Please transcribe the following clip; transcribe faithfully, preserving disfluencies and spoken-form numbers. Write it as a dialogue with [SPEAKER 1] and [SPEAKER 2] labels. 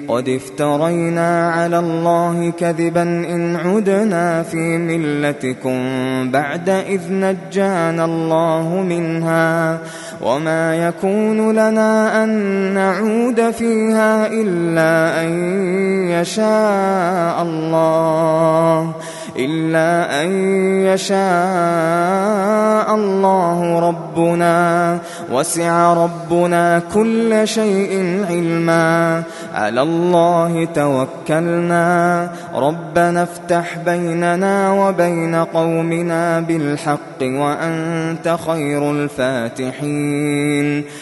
[SPEAKER 1] قد افترينا على الله كذبا إن عدنا في ملتكم بعد إذ نجانا الله منها وما يكون لنا أن نعود فيها إلا أن يشاء الله إلا أن يشاء الله ربنا وسع ربنا كل شيء علما على الله توكلنا ربنا افتح بيننا وبين قومنا بالحق وأنت خير الفاتحين